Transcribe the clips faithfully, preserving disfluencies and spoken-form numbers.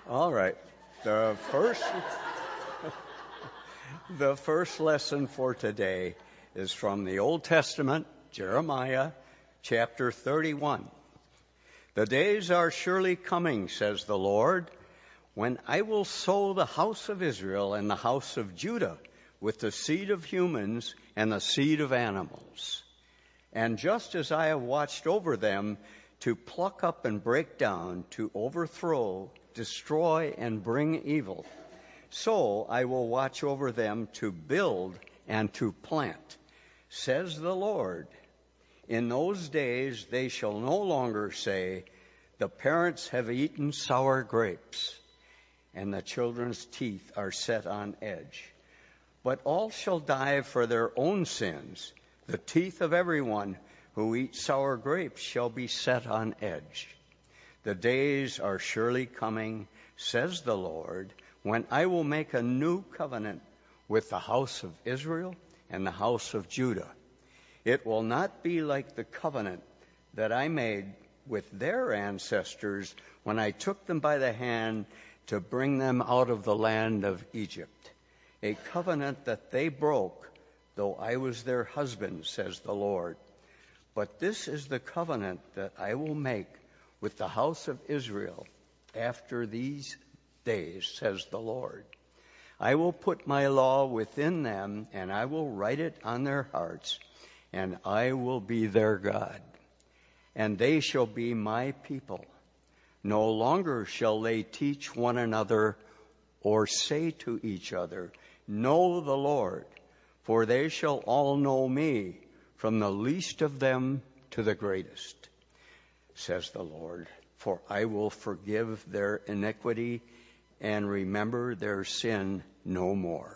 All right. The first the first lesson for today is from the Old Testament, Jeremiah chapter thirty-one. The days are surely coming, says the Lord, when I will sow the house of Israel and the house of Judah with the seed of humans and the seed of animals. And just as I have watched over them to pluck up and break down, to overthrow, destroy, and bring evil, so I will watch over them to build and to plant, says the Lord. In those days they shall no longer say, the parents have eaten sour grapes, and the children's teeth are set on edge. But all shall die for their own sins. The teeth of everyone who eats sour grapes shall be set on edge. The days are surely coming, says the Lord, when I will make a new covenant with the house of Israel and the house of Judah. It will not be like the covenant that I made with their ancestors when I took them by the hand to bring them out of the land of Egypt, a covenant that they broke, though I was their husband, says the Lord. But this is the covenant that I will make with the house of Israel after these days, says the Lord. I will put my law within them, and I will write it on their hearts, and I will be their God, and they shall be my people. No longer shall they teach one another or say to each other, know the Lord, for they shall all know me, from the least of them to the greatest, says the Lord. For I will forgive their iniquity and remember their sin no more.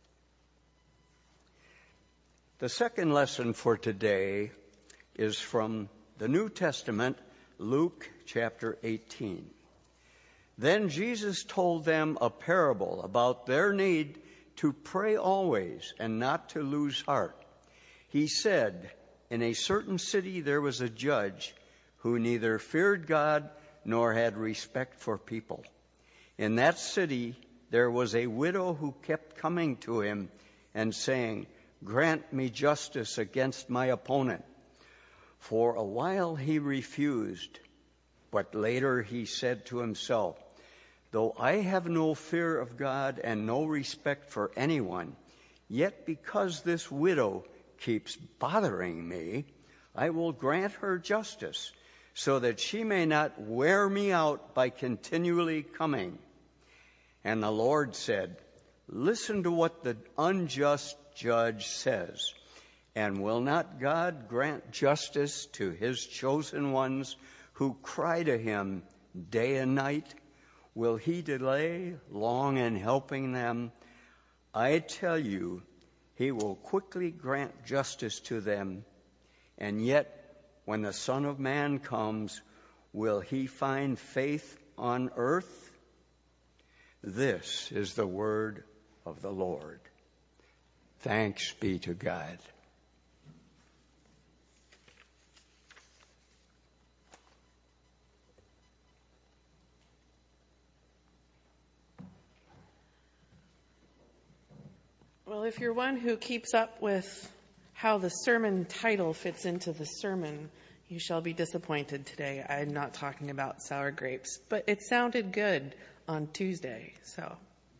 The second lesson for today is from the New Testament, Luke chapter eighteen. Then Jesus told them a parable about their need to pray always and not to lose heart. He said, in a certain city there was a judge who neither feared God nor had respect for people. In that city there was a widow who kept coming to him and saying, grant me justice against my opponent. For a while he refused, but later he said to himself, though I have no fear of God and no respect for anyone, yet because this widow keeps bothering me, I will grant her justice, so that she may not wear me out by continually coming. And the Lord said, listen to what the unjust judge says. And will not God grant justice to his chosen ones who cry to him day and night? Will he delay long in helping them? I tell you, he will quickly grant justice to them. And yet, when the Son of Man comes, will he find faith on earth? This is the word of the Lord. Thanks be to God. Well, if you're one who keeps up with how the sermon title fits into the sermon, you shall be disappointed today. I'm not talking about sour grapes, but it sounded good on Tuesday, so.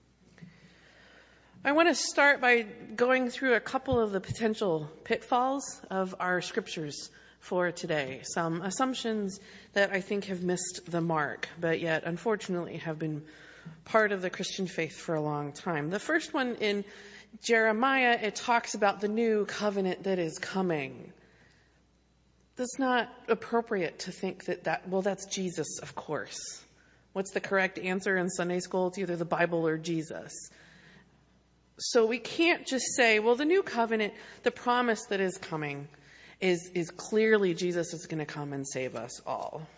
I want to start by going through a couple of the potential pitfalls of our scriptures for today. Some assumptions that I think have missed the mark, but yet unfortunately have been part of the Christian faith for a long time. The first one in Jeremiah, it talks about the new covenant that is coming. That's not appropriate to think that that, well, that's Jesus, of course. What's the correct answer in Sunday school? It's either the Bible or Jesus. So we can't just say, well, the new covenant, the promise that is coming is, is clearly Jesus is going to come and save us all.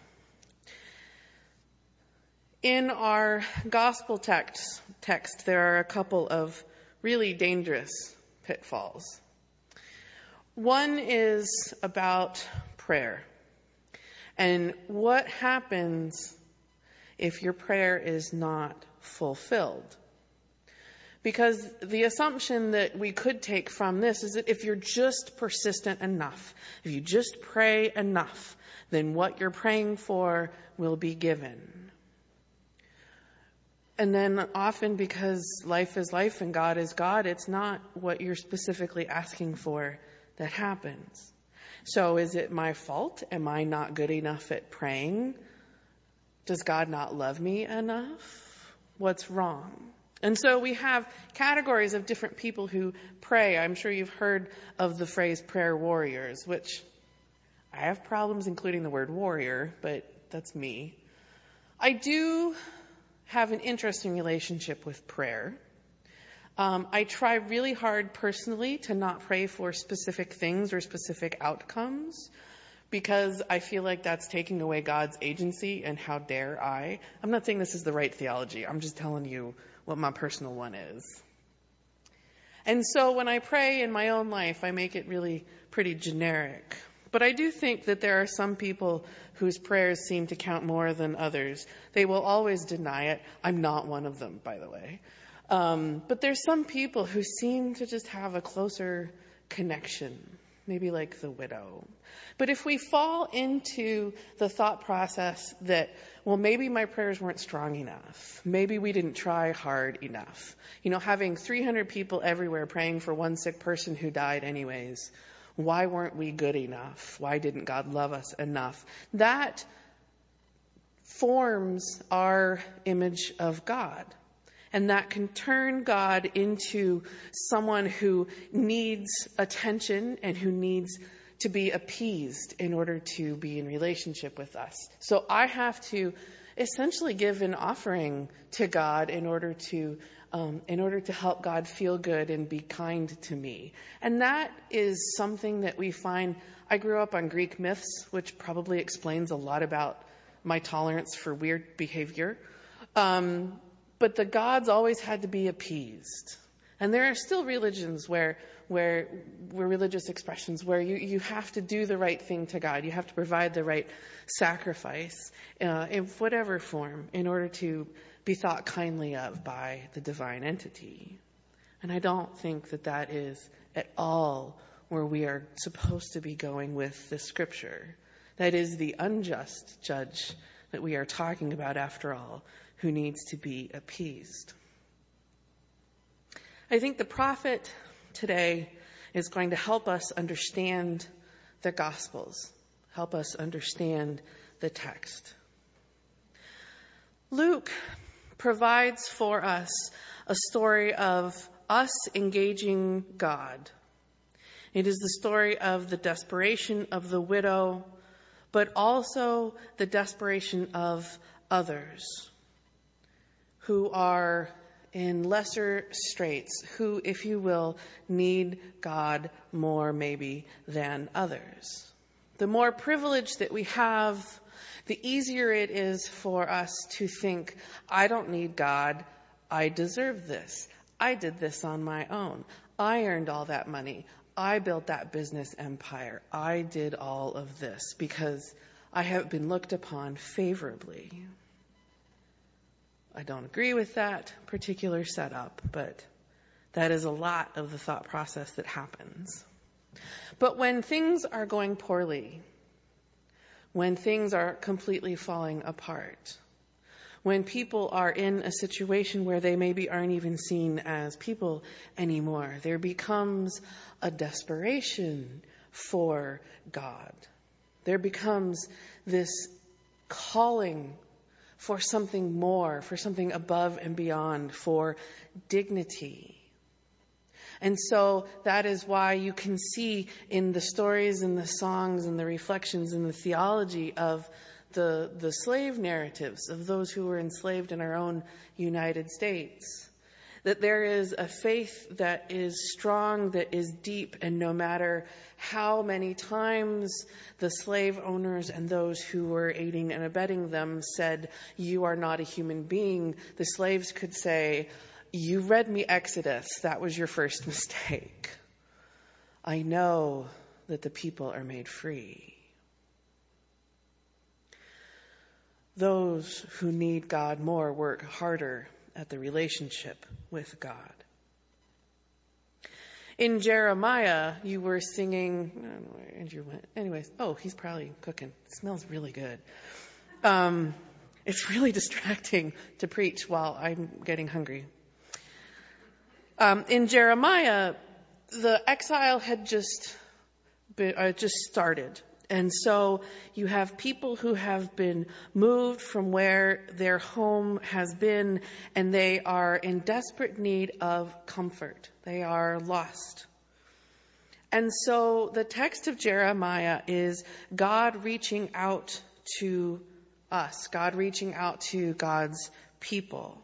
In our gospel text, text, there are a couple of really dangerous pitfalls. One is about prayer and what happens if your prayer is not fulfilled. Because the assumption that we could take from this is that if you're just persistent enough, if you just pray enough, then what you're praying for will be given. And then often, because life is life and God is God, it's not what you're specifically asking for that happens. So is it my fault? Am I not good enough at praying? Does God not love me enough? What's wrong? And so we have categories of different people who pray. I'm sure you've heard of the phrase prayer warriors, which I have problems including the word warrior, but that's me. I do have an interesting relationship with prayer. Um, I try really hard personally to not pray for specific things or specific outcomes, because I feel like that's taking away God's agency, and how dare I? I'm not saying this is the right theology. I'm just telling you what my personal one is. And so when I pray in my own life, I make it really pretty generic. But I do think that there are some people whose prayers seem to count more than others. They will always deny it. I'm not one of them, by the way. Um, but there's some people who seem to just have a closer connection, maybe like the widow. But if we fall into the thought process that, well, maybe my prayers weren't strong enough, maybe we didn't try hard enough, you know, having three hundred people everywhere praying for one sick person who died anyways, why weren't we good enough? Why didn't God love us enough? That forms our image of God. And that can turn God into someone who needs attention and who needs to be appeased in order to be in relationship with us. So I have to essentially give an offering to God in order to um, in order to help God feel good and be kind to me. And that is something that we find. I grew up on Greek myths, which probably explains a lot about my tolerance for weird behavior. Um, But the gods always had to be appeased. And there are still religions where, where, where religious expressions where you, you have to do the right thing to God. You have to provide the right sacrifice uh, in whatever form in order to be thought kindly of by the divine entity. And I don't think that that is at all where we are supposed to be going with the scripture. That is the unjust judge that we are talking about, after all, who needs to be appeased. I think the prophet today is going to help us understand the Gospels, help us understand the text. Luke provides for us a story of us engaging God. It is the story of the desperation of the widow, but also the desperation of others who are in lesser straits, who, if you will, need God more maybe than others. The more privilege that we have, the easier it is for us to think, I don't need God, I deserve this. I did this on my own. I earned all that money. I built that business empire. I did all of this because I have been looked upon favorably. I don't agree with that particular setup, but that is a lot of the thought process that happens. But when things are going poorly, when things are completely falling apart, when people are in a situation where they maybe aren't even seen as people anymore, there becomes a desperation for God. There becomes this calling for something more, for something above and beyond, for dignity. And so that is why you can see in the stories and the songs and the reflections and the theology of the, the slave narratives of those who were enslaved in our own United States, that there is a faith that is strong, that is deep, and no matter how many times the slave owners and those who were aiding and abetting them said, you are not a human being, the slaves could say, you read me Exodus, that was your first mistake. I know that the people are made free. those who need God more work harder at the relationship with God. In Jeremiah, you were singing, I don't know where Andrew went. Anyways, oh, he's probably cooking. It smells really good. Um, it's really distracting to preach while I'm getting hungry. Um, in Jeremiah, the exile had just been, uh, just started. And so you have people who have been moved from where their home has been, and they are in desperate need of comfort. They are lost. And so the text of Jeremiah is God reaching out to us, God reaching out to God's people.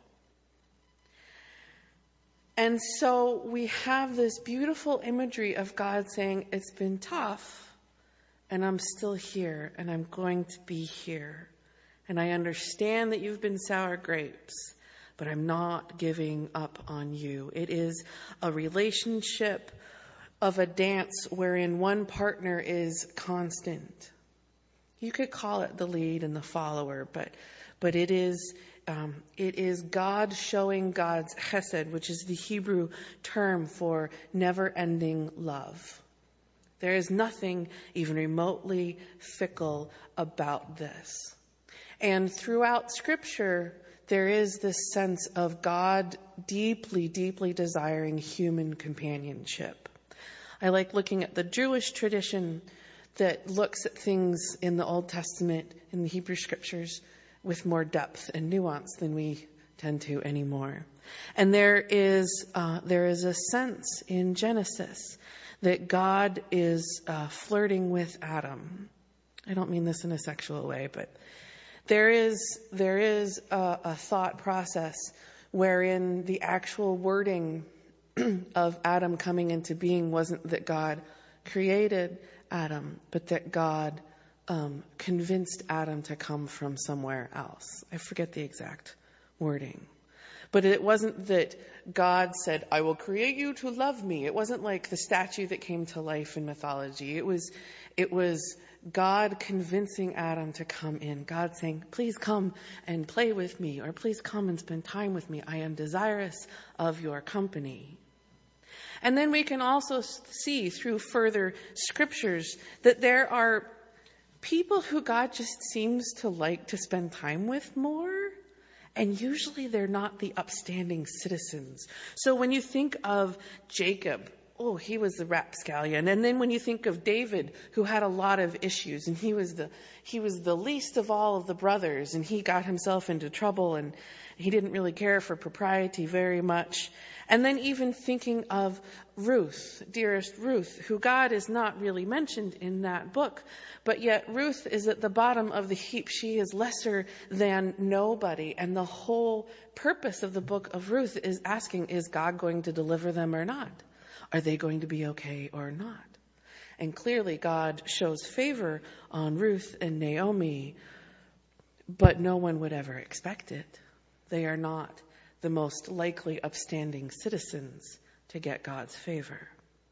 And so we have this beautiful imagery of God saying, it's been tough, and I'm still here, and I'm going to be here. And I understand that you've been sour grapes, but I'm not giving up on you. It is a relationship of a dance wherein one partner is constant. You could call it the lead and the follower, but but it is um, it is God showing God's chesed, which is the Hebrew term for never-ending love. There is nothing even remotely fickle about this. And throughout Scripture, there is this sense of God deeply, deeply desiring human companionship. I like looking at the Jewish tradition that looks at things in the Old Testament, in the Hebrew Scriptures, with more depth and nuance than we tend to anymore. And there is uh, there is a sense in Genesis that God is uh, flirting with Adam. I don't mean this in a sexual way, but there is there is a, a thought process wherein the actual wording of Adam coming into being wasn't that God created Adam, but that God um, convinced Adam to come from somewhere else. I forget the exact wording. But it wasn't that God said, I will create you to love me. It wasn't like the statue that came to life in mythology. It was, it was God convincing Adam to come in. God saying, please come and play with me, or please come and spend time with me. I am desirous of your company. And then we can also see through further scriptures that there are people who God just seems to like to spend time with more. And usually they're not the upstanding citizens. So when you think of Jacob, oh, he was the rapscallion. And then when you think of David, who had a lot of issues, and he was the he was the least of all of the brothers, and he got himself into trouble, and he didn't really care for propriety very much. And then even thinking of Ruth, dearest Ruth, who God is not really mentioned in that book, but yet Ruth is at the bottom of the heap. She is lesser than nobody. And the whole purpose of the book of Ruth is asking, is God going to deliver them or not? Are they going to be okay or not? And clearly God shows favor on Ruth and Naomi, but no one would ever expect it. They are not the most likely upstanding citizens to get God's favor.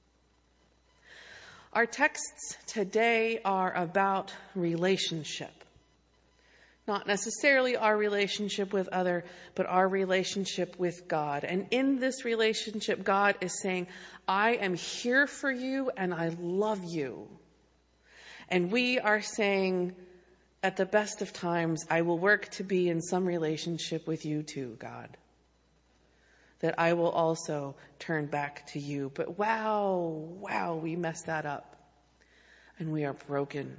Our texts today are about relationship. Not necessarily our relationship with other, but our relationship with God. And in this relationship, God is saying, I am here for you and I love you. And we are saying, at the best of times, I will work to be in some relationship with you too, God. That I will also turn back to you. But wow, wow, we messed that up. And we are broken.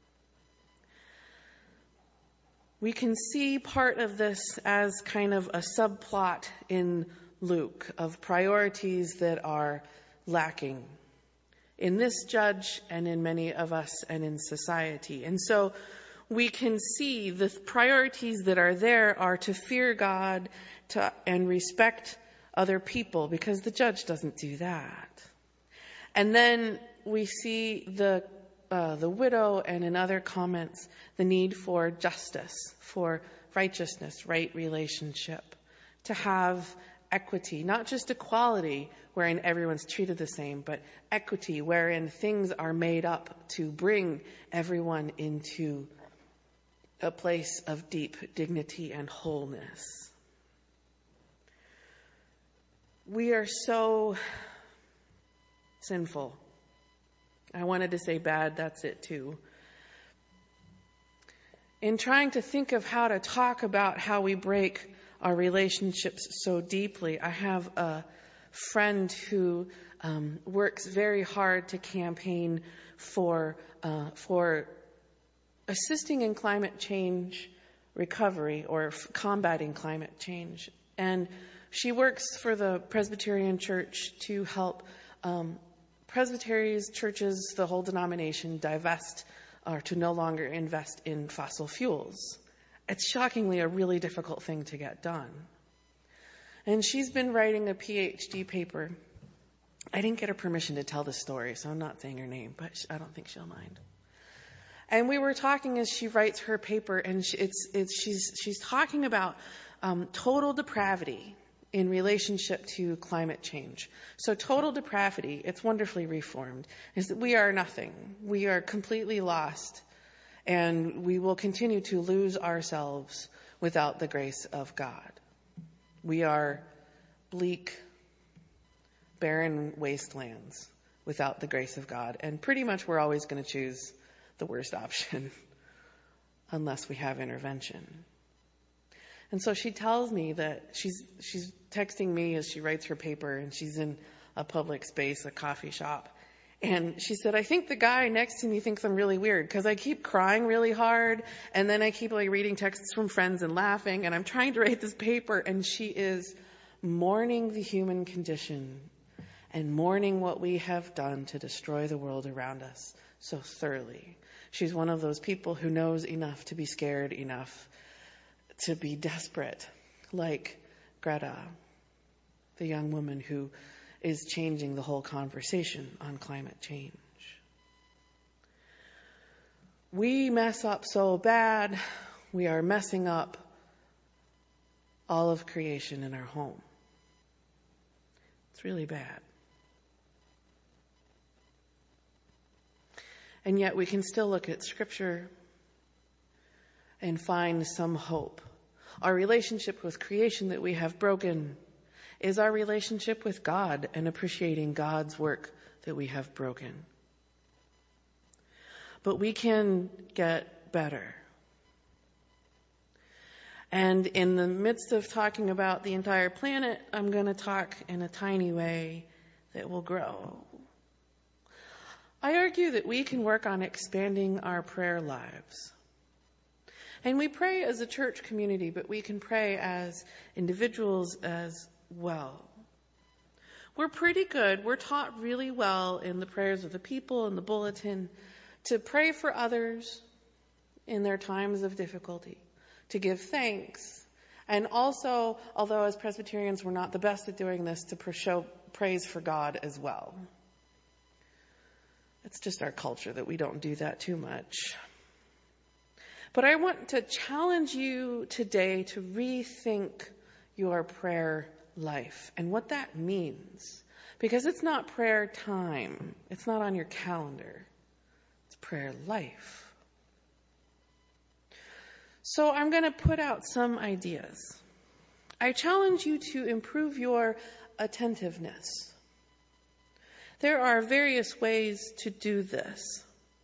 We can see part of this as kind of a subplot in Luke of priorities that are lacking in this judge and in many of us and in society. And so we can see the priorities that are there are to fear God to, and respect other people, because the judge doesn't do that. And then we see the uh, the widow, and in other comments, the need for justice, for righteousness, right relationship, to have equity, not just equality wherein everyone's treated the same, but equity wherein things are made up to bring everyone into a place of deep dignity and wholeness. We are so sinful. I wanted to say bad, that's it too. In trying to think of how to talk about how we break our relationships so deeply, I have a friend who um, works very hard to campaign for uh, for assisting in climate change recovery or f- combating climate change. And she works for the Presbyterian Church to help um, presbyteries, churches, the whole denomination divest or to no longer invest in fossil fuels. It's shockingly a really difficult thing to get done. And she's been writing a PhD paper. I didn't get her permission to tll this story, so I'm not saying her name, but I don't think she'll mind. And we were talking as she writes her paper, and she, it's, it's, she's, she's talking about um, total depravity in relationship to climate change. So total depravity, it's wonderfully reformed, is that we are nothing. We are completely lost, and we will continue to lose ourselves without the grace of God. We are bleak, barren wastelands without the grace of God, and pretty much we're always going to choose the worst option unless we have intervention. And so she tells me that she's she's texting me as she writes her paper, and she's in a public space, a coffee shop. And she said, I think the guy next to me thinks I'm really weird because I keep crying really hard, and then I keep like reading texts from friends and laughing, and I'm trying to write this paper, and she is mourning the human condition and mourning what we have done to destroy the world around us so thoroughly. She's one of those people who knows enough to be scared enough to be desperate, like Greta, the young woman who is changing the whole conversation on climate change. We mess up so bad, we are messing up all of creation in our home. It's really bad. And yet we can still look at Scripture and find some hope. Our relationship with creation that we have broken is our relationship with God and appreciating God's work that we have broken. But we can get better. And in the midst of talking about the entire planet, I'm going to talk in a tiny way that will grow. I argue that we can work on expanding our prayer lives. And we pray as a church community, but we can pray as individuals as well. We're pretty good. We're taught really well in the prayers of the people and the bulletin to pray for others in their times of difficulty, to give thanks, and also, although as Presbyterians we're not the best at doing this, to show praise for God as well. It's just our culture that we don't do that too much. But I want to challenge you today to rethink your prayer life and what that means. Because it's not prayer time. It's not on your calendar. It's prayer life. So I'm going to put out some ideas. I challenge you to improve your attentiveness. There are various ways to do this.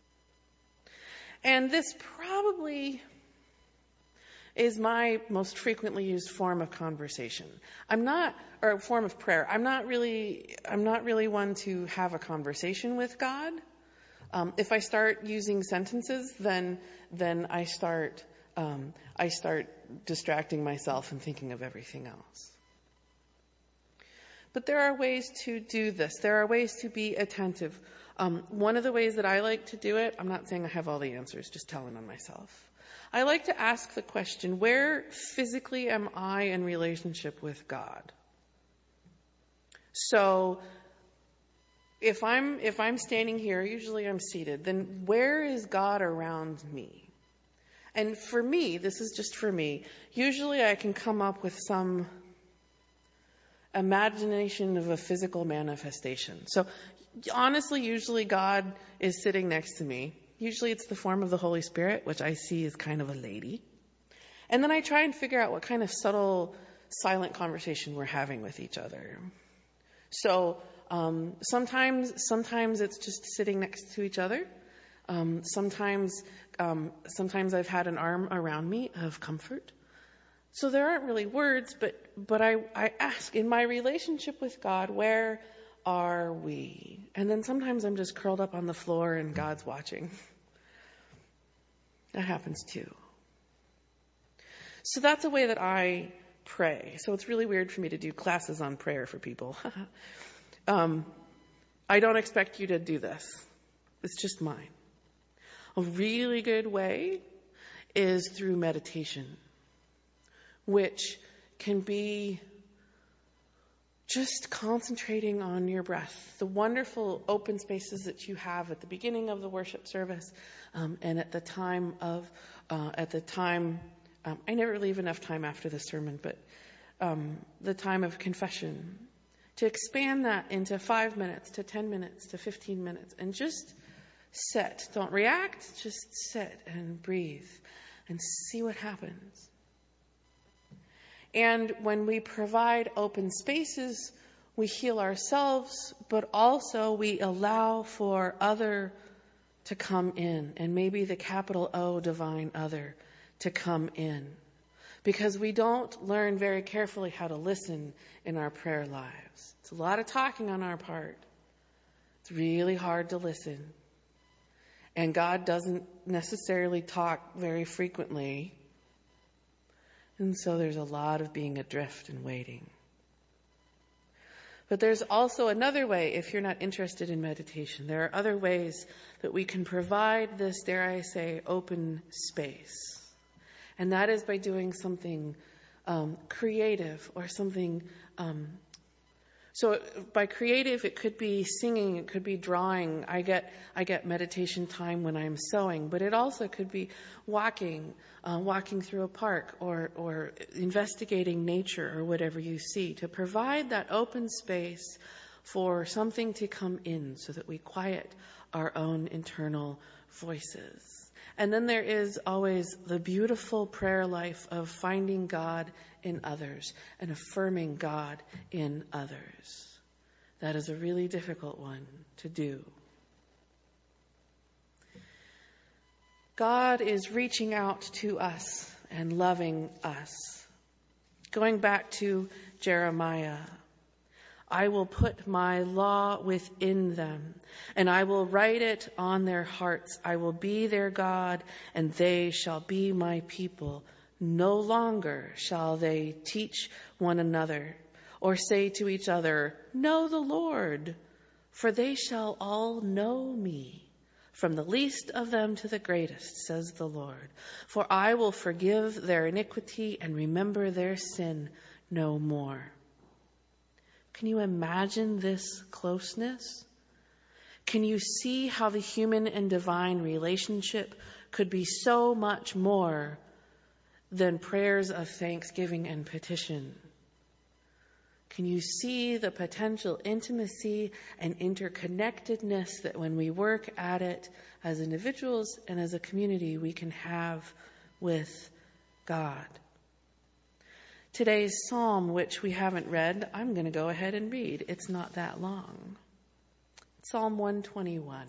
And this probably is my most frequently used form of conversation. I'm not, or form of prayer. I'm not really, I'm not really one to have a conversation with God. Um, if I start using sentences, then, then I start, um, I start distracting myself and thinking of everything else. But there are ways to do this. There are ways to be attentive. Um, one of the ways that I like to do it, I'm not saying I have all the answers, just telling on myself. I like to ask the question, where physically am I in relationship with God? So if I'm if I'm standing here, usually I'm seated, then where is God around me? And for me, this is just for me, usually I can come up with some imagination of a physical manifestation. So honestly, usually God is sitting next to me. Usually it's the form of the Holy Spirit, which I see as kind of a lady. And then I try and figure out what kind of subtle, silent conversation we're having with each other. So um, sometimes, sometimes it's just sitting next to each other. Um, sometimes, um, sometimes I've had an arm around me of comfort. So there aren't really words, but but I, I ask, in my relationship with God, where are we? And then sometimes I'm just curled up on the floor and God's watching. That happens too. So that's a way that I pray. So it's really weird for me to do classes on prayer for people. um, I don't expect you to do this. It's just mine. A really good way is through meditation, which can be just concentrating on your breath, the wonderful open spaces that you have at the beginning of the worship service, um, and at the time of, uh, at the time, um, I never leave enough time after the sermon, but um, the time of confession, to expand that into five minutes, to ten minutes, to fifteen minutes, and just sit. Don't react, just sit and breathe and see what happens. And when we provide open spaces, we heal ourselves, but also we allow for other to come in, and maybe the capital O, divine other, to come in. Because we don't learn very carefully how to listen in our prayer lives. It's a lot of talking on our part. It's really hard to listen. And God doesn't necessarily talk very frequently. And so there's a lot of being adrift and waiting. But there's also another way, if you're not interested in meditation. There are other ways that we can provide this, dare I say, open space. And that is by doing something um, creative or something... Um, so by creative, it could be singing, it could be drawing. I get I get meditation time when I'm sewing, but it also could be walking, uh, walking through a park, or or investigating nature, or whatever you see, to provide that open space for something to come in, so that we quiet our own internal voices. And then there is always the beautiful prayer life of finding God in others and affirming God in others. That is a really difficult one to do. God is reaching out to us and loving us. Going back to Jeremiah, I will put my law within them, and I will write it on their hearts. I will be their God, and they shall be my people. No longer shall they teach one another, or say to each other, know the Lord, for they shall all know me, from the least of them to the greatest, says the Lord. For I will forgive their iniquity and remember their sin no more. Can you imagine this closeness? Can you see how the human and divine relationship could be so much more than prayers of thanksgiving and petition? Can you see the potential intimacy and interconnectedness that when we work at it as individuals and as a community, we can have with God? Today's psalm, which we haven't read, I'm going to go ahead and read. It's not that long. Psalm one twenty-one.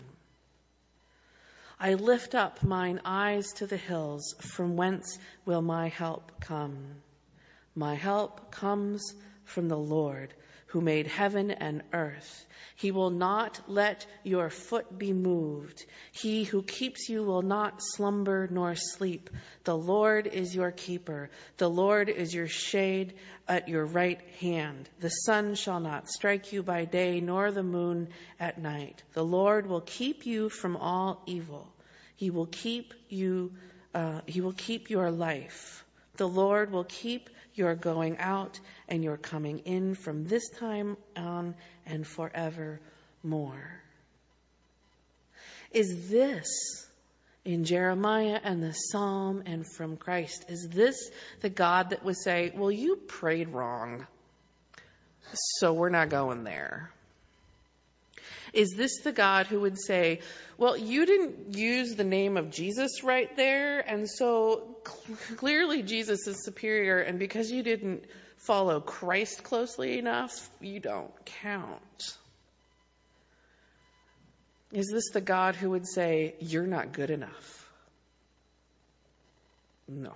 I lift up mine eyes to the hills, from whence will my help come? My help comes from the Lord, who made heaven and earth. He will not let your foot be moved. He who keeps you will not slumber nor sleep. The Lord is your keeper. The Lord is your shade at your right hand. The sun shall not strike you by day, nor the moon at night. The Lord will keep you from all evil. He will keep you, uh, he will keep your life. The Lord will keep your going out and your coming in from this time on and forevermore. Is this, in Jeremiah and the Psalm and from Christ, is this the God that would say, well, you prayed wrong, so we're not going there? Is this the God who would say, well, you didn't use the name of Jesus right there, and so cl- clearly Jesus is superior, and because you didn't follow Christ closely enough, you don't count? Is this the God who would say, you're not good enough? No.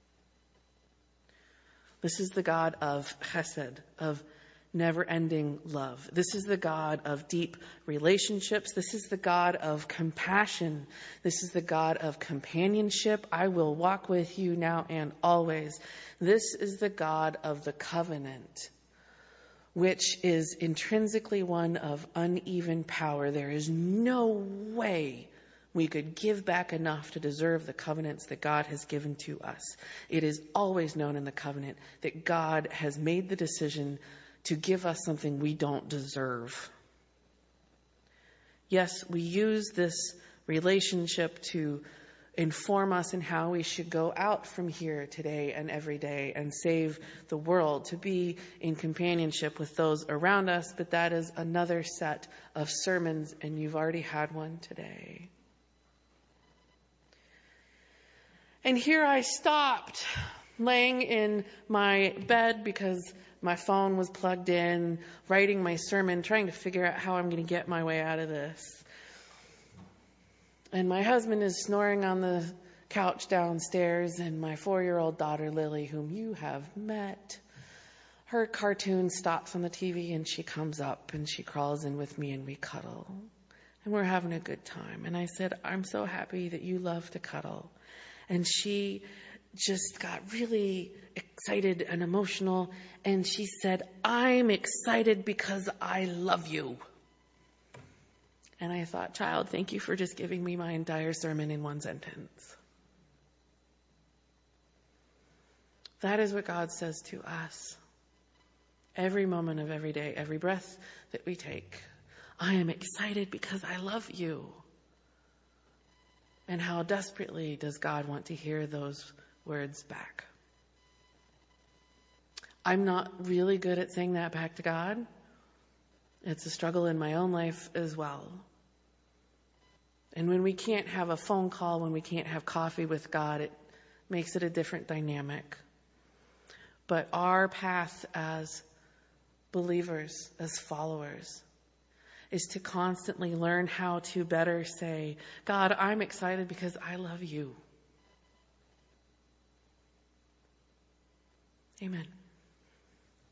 This is the God of chesed, of never-ending love. This is the God of deep relationships. This is the God of compassion. This is the God of companionship. I will walk with you now and always. This is the God of the covenant, which is intrinsically one of uneven power. There is no way we could give back enough to deserve the covenants that God has given to us. It is always known in the covenant that God has made the decision to give us something we don't deserve. Yes, we use this relationship to inform us in how we should go out from here today and every day and save the world, to be in companionship with those around us, but that is another set of sermons, and you've already had one today. And here I stopped, laying in my bed because my phone was plugged in, writing my sermon, trying to figure out how I'm going to get my way out of this. And my husband is snoring on the couch downstairs, and my four-year-old daughter, Lily, whom you have met, her cartoon stops on the T V, and she comes up, and she crawls in with me, and we cuddle. And we're having a good time. And I said, I'm so happy that you love to cuddle. And she just got really excited and emotional, and she said, I'm excited because I love you. And I thought, child, thank you for just giving me my entire sermon in one sentence. That is what God says to us. Every moment of every day, every breath that we take, I am excited because I love you. And how desperately does God want to hear those words back? I'm not really good at saying that back to God. It's a struggle in my own life as well. And when we can't have a phone call, when we can't have coffee with God, it makes it a different dynamic. But our path as believers, as followers, is to constantly learn how to better say, God, I'm excited because I love you. Amen.